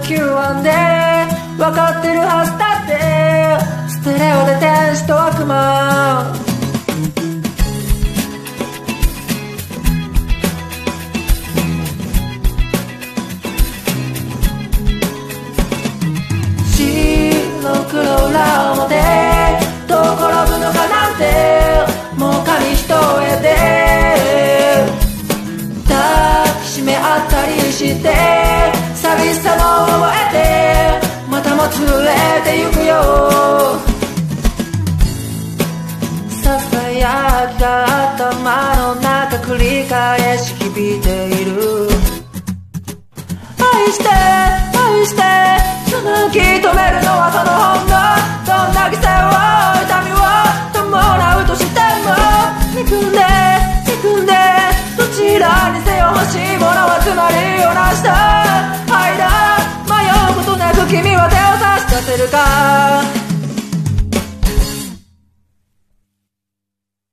9-1で分かってるはずだって、ステレオで天使と悪魔。白黒裏表どう転ぶのかなんてもう紙一重で抱きしめ合ったりして寂しさも覚えてまたも連れて行くよ。ささやきが頭の中繰り返し響いている。愛して